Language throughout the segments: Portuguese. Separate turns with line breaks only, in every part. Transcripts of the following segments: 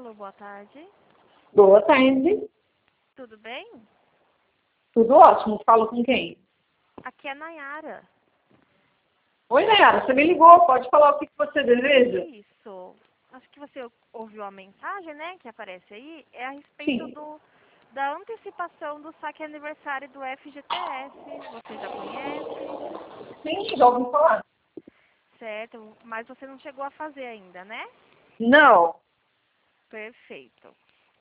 Alô, boa tarde.
Boa tarde.
Tudo bem?
Tudo ótimo. Falo com quem?
Aqui é a Nayara.
Oi, Nayara. Você me ligou. Pode falar o que você deseja?
Isso. Acho que você ouviu a mensagem, né, que aparece aí. É a respeito
Sim.
da antecipação do saque aniversário do FGTS. Você já conhece?
Sim, já ouvi falar.
Certo, mas você não chegou a fazer ainda, né?
Não.
Perfeito.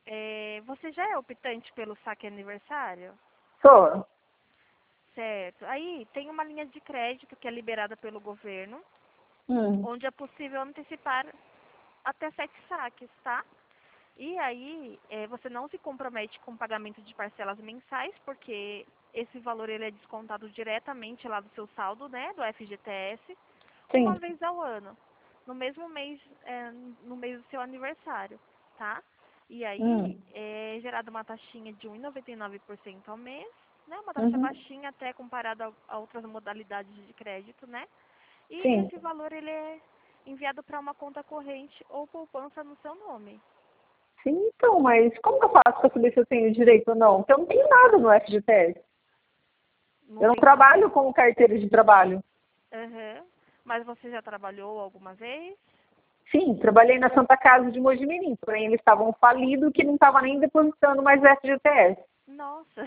Você já é optante pelo saque aniversário?
Sou.
Certo. Aí tem uma linha de crédito que é liberada pelo governo,
Hum.
onde é possível antecipar até 7 saques, tá? E aí, você não se compromete com o pagamento de parcelas mensais, porque esse valor ele é descontado diretamente lá do seu saldo, né, do FGTS, uma
Sim.
vez ao ano, no mesmo mês, no mês do seu aniversário, tá? E aí,
Hum.
é gerada uma taxinha de 1,99% ao mês, né, uma taxa
Uhum.
baixinha até comparada a outras modalidades de crédito, né? E
Sim.
esse valor ele é enviado para uma conta corrente ou poupança no seu nome.
Sim, então, mas como que eu faço para saber se eu tenho direito ou não? Porque eu não tenho nada no FGTS.
Não
Eu não
tem como
trabalho
ter.
com carteira de trabalho.
Aham. Mas você já trabalhou alguma vez?
Sim, trabalhei na Santa Casa de Mojimirim, porém eles estavam falidos que não estava nem depositando mais FGTS.
Nossa.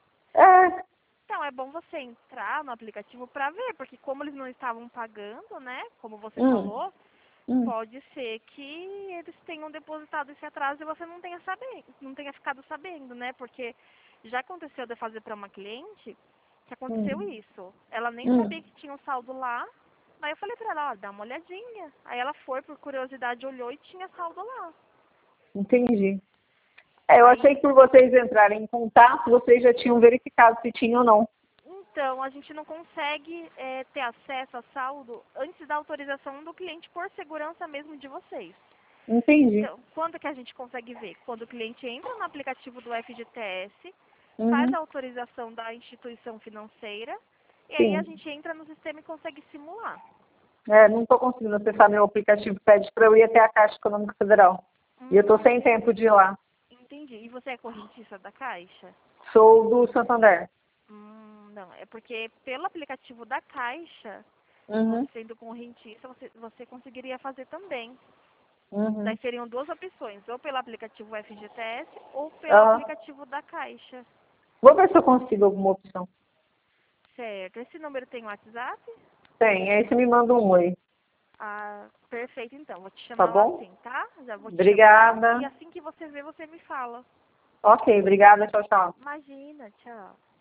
É.
Então é bom você entrar no aplicativo para ver, porque como eles não estavam pagando, né? Como você
Hum.
falou,
Hum.
pode ser que eles tenham depositado esse atraso e você não tenha ficado sabendo, né? Porque já aconteceu de eu fazer para uma cliente que aconteceu
Hum.
isso. Ela nem
Hum.
sabia que tinha um saldo lá. Aí eu falei pra ela, ó, dá uma olhadinha. Aí ela foi, por curiosidade, olhou e tinha saldo lá.
Entendi. Eu achei
Aí,
que por vocês entrarem em contato, vocês já tinham verificado se tinha ou não.
então, a gente não consegue ter acesso a saldo antes da autorização do cliente por segurança mesmo de vocês.
Entendi.
Então, quando que a gente consegue ver? Quando o cliente entra no aplicativo do FGTS, faz
Uhum.
a autorização da instituição financeira, e aí a
Sim.
gente entra no sistema e consegue simular.
Não estou conseguindo acessar meu aplicativo, pede para eu ir até a Caixa Econômica Federal. E eu estou sem
Hum,
tempo de ir lá.
entendi. E você é correntista da Caixa?
Sou do Santander.
Não, é porque pelo aplicativo da Caixa, você
Uhum.
sendo correntista, você conseguiria fazer também. Daí
Uhum.
seriam duas opções, ou pelo aplicativo FGTS ou pelo
Aham.
aplicativo da Caixa.
Vou ver se eu consigo alguma opção.
Certo. Esse número tem WhatsApp?
Tem, aí você me manda um oi.
Ah, perfeito então. Vou te
Tá
chamar lá
bom?
assim, tá? Já vou te chamar lá e
Obrigada.
assim que você ver, você me fala.
Ok, obrigada. Tchau, tchau.
Imagina, tchau.